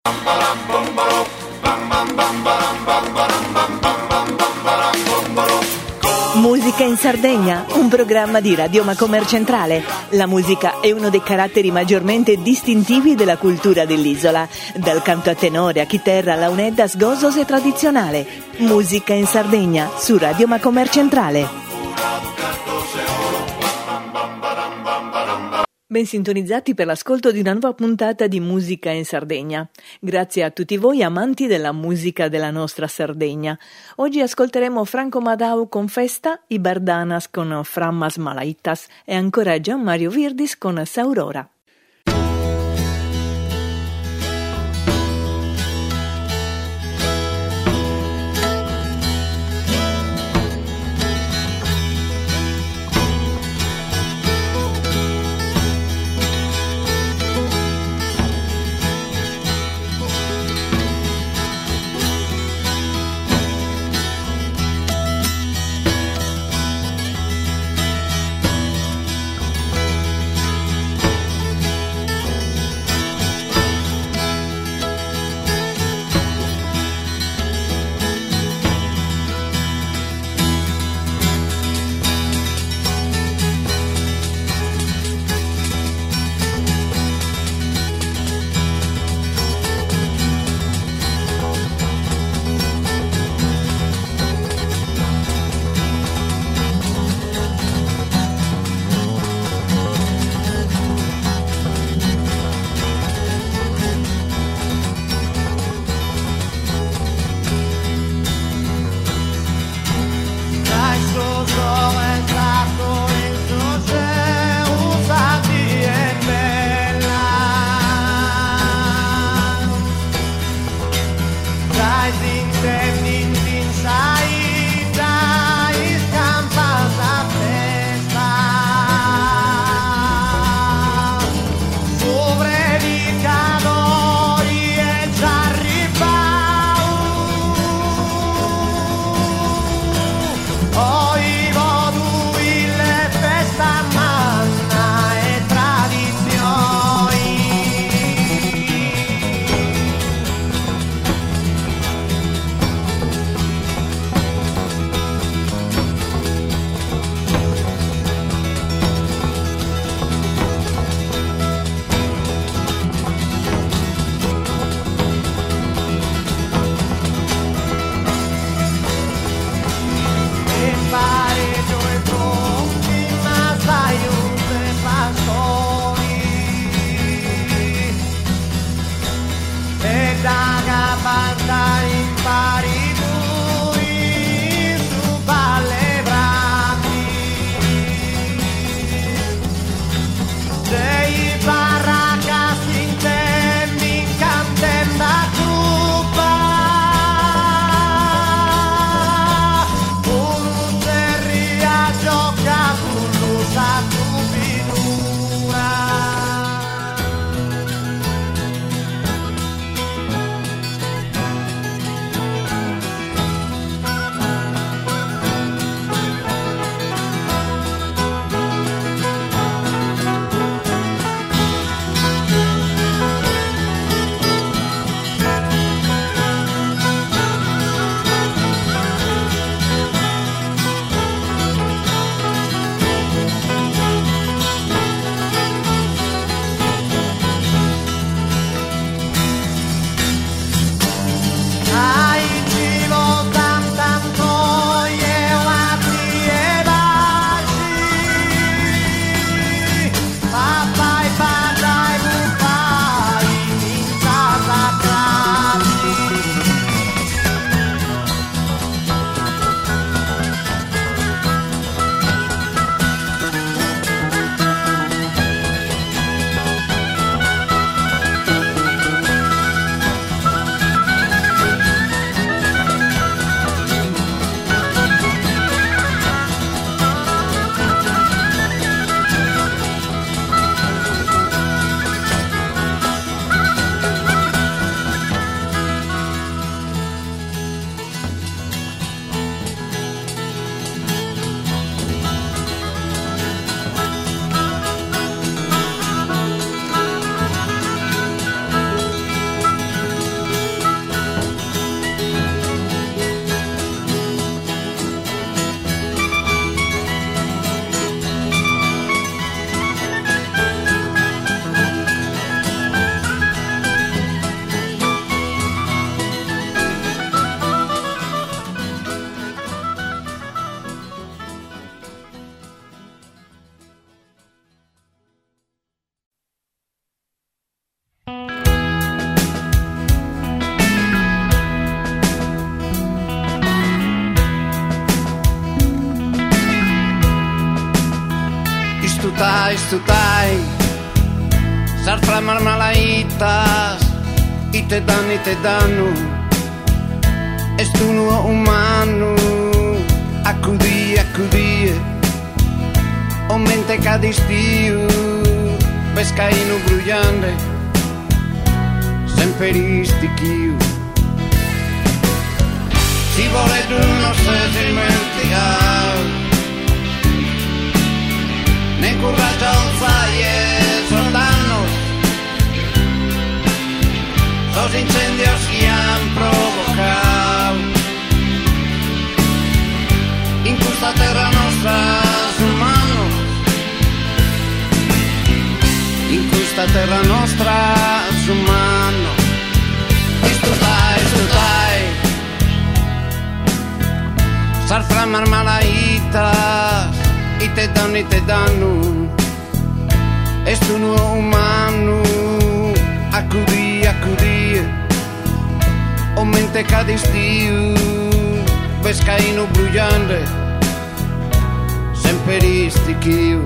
Musica in Sardegna, un programma di Radio Macomer Centrale. La musica è uno dei caratteri maggiormente distintivi della cultura dell'isola, dal canto a tenore a chitarra alla unedda sgosos e tradizionale. Musica in Sardegna su Radio Macomer Centrale. Ben sintonizzati per l'ascolto di una nuova puntata di Musica in Sardegna. Grazie a tutti voi amanti della musica della nostra Sardegna. Oggi ascolteremo Franco Madau con Festa, i Bardanas con Frammas Malaitas e ancora Gian Mario Virdis con Saurora. Estutai Sarfra marmalaitas I te danno Estuno umano Acudie O mente cadistiu Pescaino brugliante Sempre istichiu Si vuole tu non se dimenticare Ne coraggio alzai e soldanos Los incendios que han provocado In questa terra nostra humanos In questa terra nostra humanos Estutai Sarfra marmalaitas I te danno Estuno umano Acudie O mente cadistiu Pescaino brugliante Sempre istichiu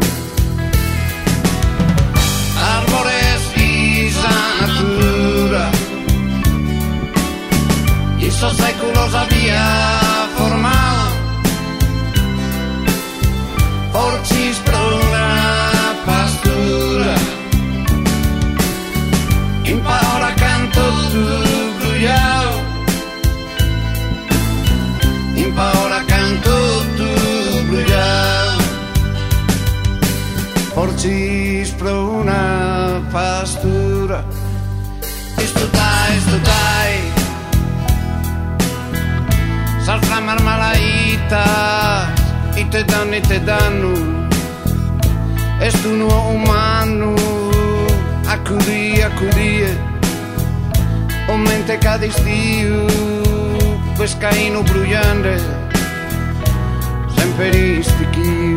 Arbores isa natura Y esos séculos había formado Porcis pro una pastura Impa ora canto tu brugliao Impa ora canto tu brugliao Porcis pro una pastura Estutai Sarfra marmalaitas I te danno Estuno umano Acudie O mente cadistiu Pescaino brugliante Sempre istichiu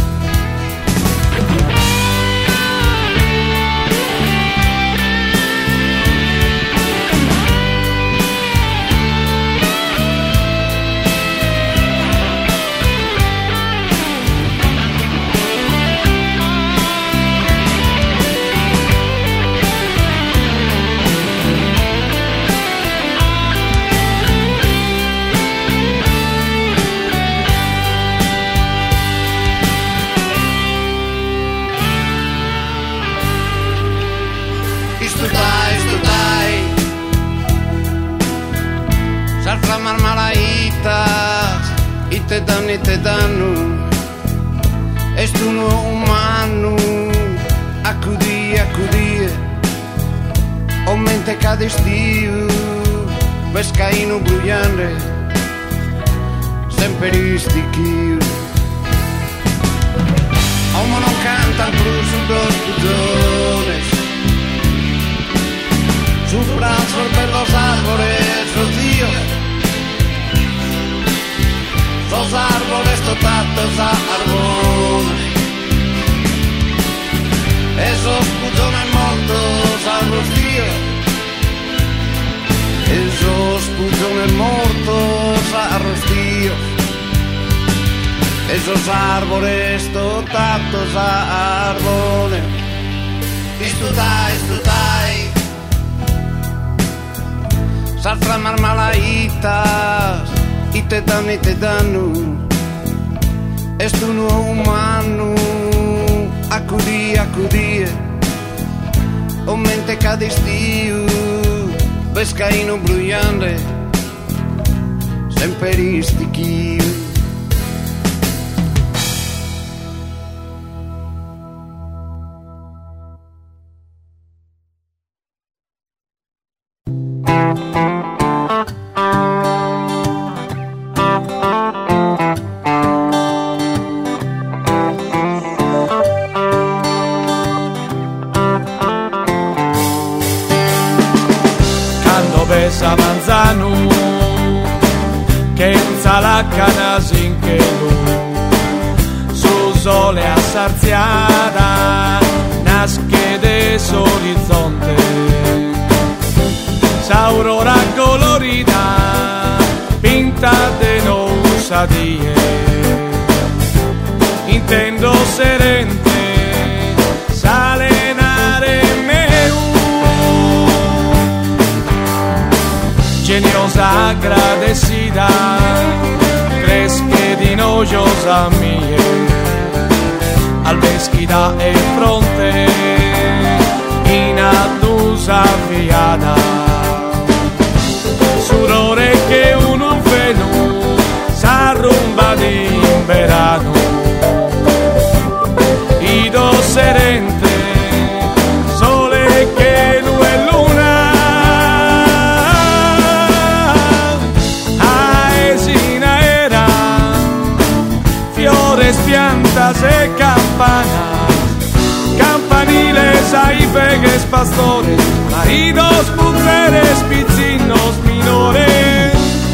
Sarfra marmalaitas I te danno Estuno umano Acudie O mente cadistiu Pescaino brugliante Sempre istichiu Omo non canta plus dos putones Sus brazos per los árboles rocío Los árboles totados a árboles Esos putones mortos al rocío Esos putones mortos a rocío Esos árboles totados a árboles Estutai Sarfra marmalaitas I te danno Estuno umano Acudie O mente cadistiu Pescaino brugliante Sempre istichiu Besa manzano che inza la canasin che su sole assarziata nasce desorizzonte s'aurora colorita pinta de nousadie intendo serente ingeniosa, agradecida, crees que dinojosa mie, al vesquida e fronte, in addusa fiada, surore che un venu s'arrumba di verano, ido serente, sole che lui è luna, aesina era, fiores, piantas e campanas, campaniles, aipegues, pastores, maridos, mujeres, pizzinos, minores.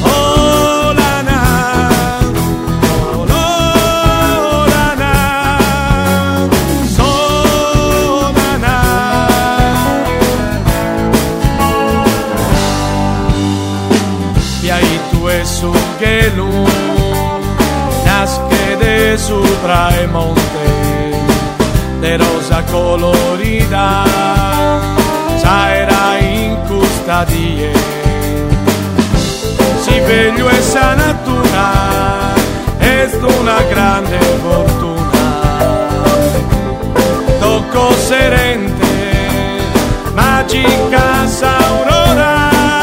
Su che lu nasce de sopra e monte de rosa colorida, sa era in custadie, si veglio esa natura es una grande fortuna, tocco serente, magica aurora.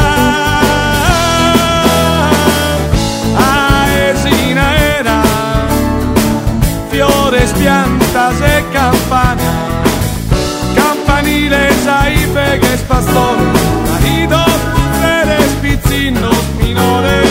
Piantas e campanas, campaniles, aipegues, pastores, maridos, mujeres, pizzinos, minores.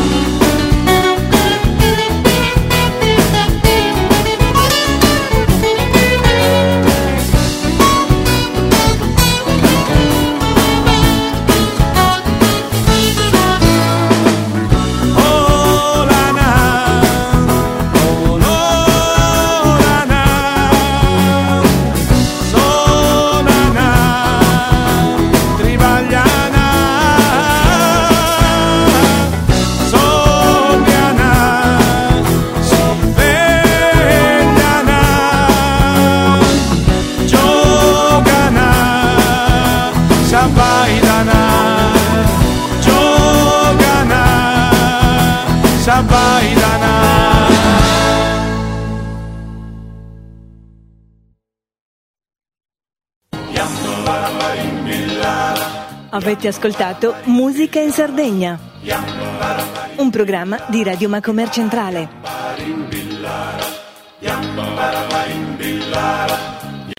Avete ascoltato Musica in Sardegna, un programma di Radio Macomer Centrale.